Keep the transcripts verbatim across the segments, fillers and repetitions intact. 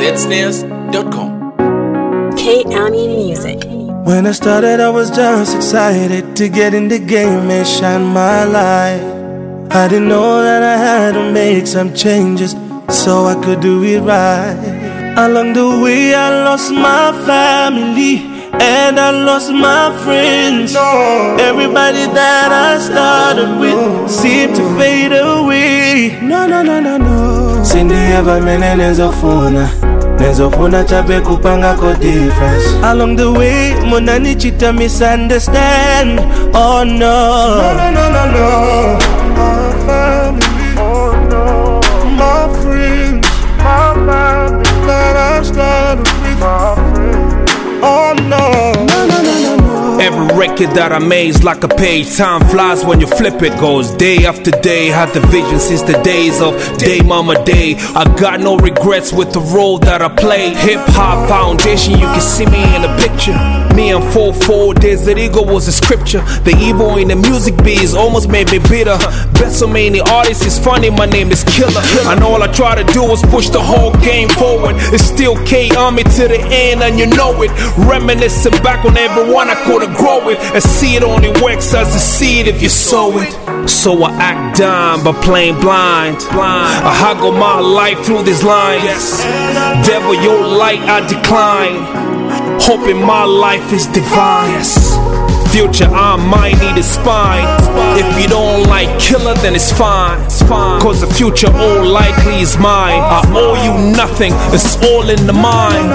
Z Snares dot com. K-Ami Music. When I started, I was just excited to get in the game and shine my light. I didn't know that I had to make some changes so I could do it right. Along the way, I lost my family and I lost my friends. No. Everybody that I started with seemed to fade away. No, no, no, no, no. Cindy ever mene nezofuna nezofuna chabe kupanga ko difference. Along the way, monani chita misunderstand. Oh no, no, no, no, no, no. My family, oh no. My friends, my family that I started with, my friends. Oh no, no, no, no, no, no. Every record that I made is like a page. Time flies when you flip it. Goes day after day. Had the vision since the days of Day Mama Day. I got no regrets with the role that I played. Hip hop foundation, you can see me in the picture. Me and four four Desert Eagle was a scripture. The evil in the music biz almost made me bitter. Bet so many artists is funny, my name is Killer. And all I try to do is push the whole game forward. It's still K-Ami to the end and you know it. Reminiscing back on everyone I could've grow it. A seed only works as a seed if you sow it. So I act dumb but playing blind. I haggle my life through these lines. Devil, your light I decline. Hoping my life is divine. Yes. Future, I might need a spine. If you don't like Killer, then it's fine. It's fine. Cause the future all likely is mine. I owe you nothing, it's all in the mind.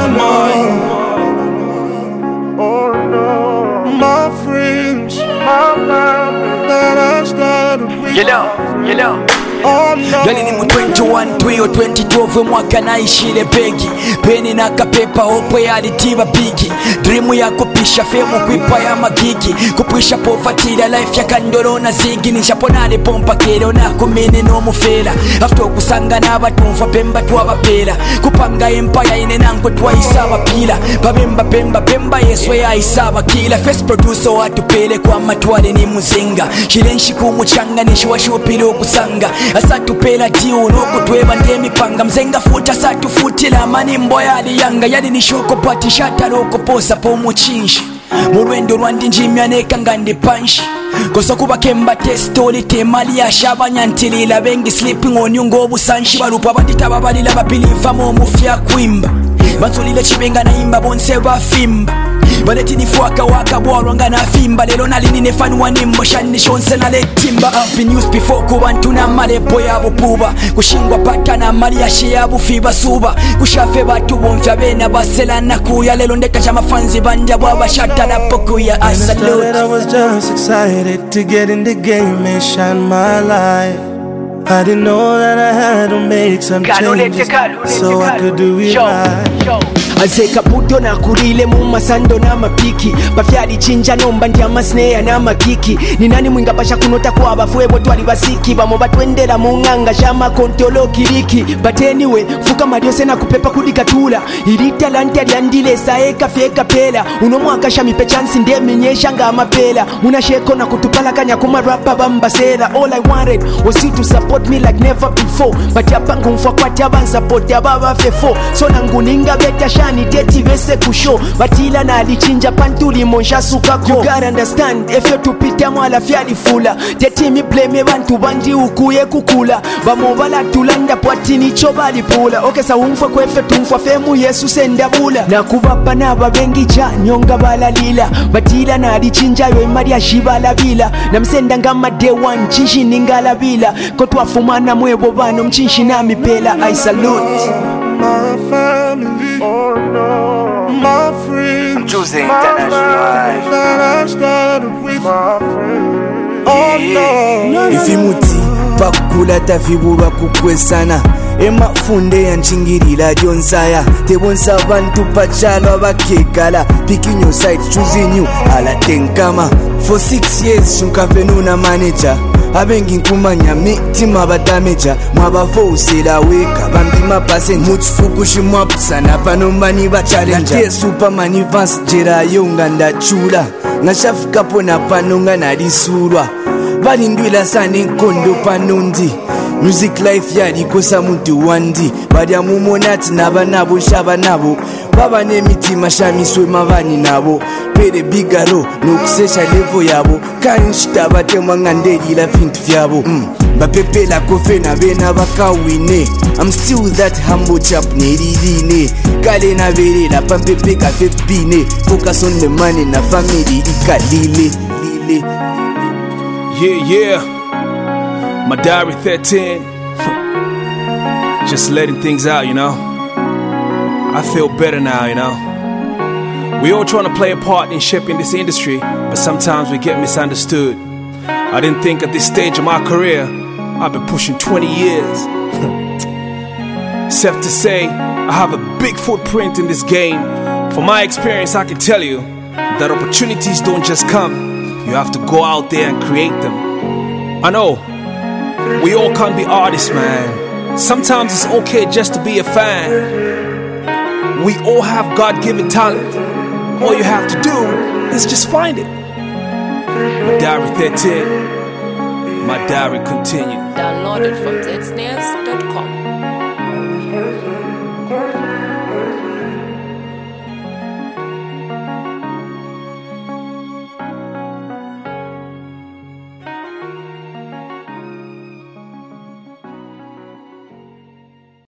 Oh no, my friends, my family that I started with. You know, you know. Oh no. Gali ni mu twenty-one twiyo twenty twelve mwaka naishile bengi. Peni na kapepa opo ya litiba bigi. Dreamu ya kupisha femu kuipa ya magigi. Kupisha pofatila life ya kandolo na zigi. Nishaponale pompa kero na kumene no mufela. After kusanga na batumfa pemba tuwa bapela. Kupanga empire ine nango tuwa isaba pila. Babemba pemba pemba yeswe ya isaba kila. First producer watu pele kwa matuwale ni muzinga. Shilenshi kumuchanga nishiwa shupilo kusanga. Asatu pela diu nuku tuweba ndemi panga. Mzenga futa satu futila mani mboya ali yanga. Yali nishuko pati shata loko posa po muchinshi. Murwendo rwandi njimya neka ngandi panshi. Koso kuba kemba testoli temali ya shaba nyantilila. Bengi sleeping on yungo busanshi. Balupa bandita babalila babiliva mo mufia kuimba. Bansolile chibenga na imba bonse bafimba. Baleti ni fuaka waka bwarwanga na fimba. Lelo nalini nefanu wanimbo shani shonse na letimba. I've been used before kubantu na malepo ya bupuba. Kushingwa pata na mali ya shea bufiba suba. Kushafe batu bonfya bena basela na kuya. Lelo ndeka chama fanzi banja bwaba shata na poku ya I salute. I was just excited to get in the game and shine my light. I didn't know that I had to make some changes so I could do it right. Azeka buto na kurile mu masando na mapiki. Bafyali chinja nomba ndi amasnea na makiki. Ni nani mwinga pasha kunota kwa abafuebo twali basiki. Bamo batwendela mu nganga shama kontolo kiriki. But anyway, fuka mariose na kupepa kudikatula. Iri talanta liandile saeka feka pela. Uno mwaka shamipe chansi nde minyesha nga mapela. Muna sheko na kutupala kanya kuma rapa bambasela. All I wanted was you to support me like never before. But yapangu mfwa kwa tiaban support ya baba fefo. So nanguninga beta shani teti vese kusho. Batila na alichinja pantuli monsha sukako. You gotta understand, efe tupita mwala fiali fula. Teti mi play me bantu bandi ukuye kukula. Bamobala tulanda pwatini chobali pula. Oke sa umfwa kwefe tumfwa femu yesu senda bula. Na kubapa na babengi cha nyonga bala lila. Batila na alichinja yo imari ya shibala bila. Na msenda ngama day one chinshi ningala bila. Kotwa fumana mwebo bano mchinshi na mipela. I salute my family, oh no, my friends. I'm choosing international. That I started with my friends. Oh no, no, no, Ifimuti pakula tafibulwa kukwesana. Ema funde ya nchingirila jonsaya. Tebonsa bantu pachalo abakekala. Picking your side, choosing you ala tenkama. For six years shunkavenu na manager. Abengi nkumanya mitima badameja. Mwabafo usela weka bambima pase Mutufukushi mwapusana panomani ba challenger. Nate superman evans jera yonga ndachula. Ngashafuka pona panonga nalisurwa. Balindwila sani kondo panundi. music life yalikosa muntu wandi balya mumonati naba nabo nshaba nabo baba n'emitima shamiswe mabani nabo pere bigaro n'okusesha levo yabo kanshita batemwa nga ndelila vintu vyabo mm. bapepela kofe na bena bakawine I'm still that humble chap neliline kale nabelela pampepe kafe pine focus on the money na family ikalile lile. Yeah, yeah, my diary thirteen. Just letting things out, you know. I feel better now, you know. We all trying to play a part in shaping this industry, but sometimes we get misunderstood. I didn't think at this stage of my career I've been pushing twenty years. Safe to say, I have a big footprint in this game. From my experience, I can tell you that opportunities don't just come. You have to go out there and create them. I know, we all can't be artists, man. Sometimes it's okay just to be a fan. We all have God-given talent. All you have to do is just find it. My diary thirteen, my diary continues. Download it from zsnares dot com.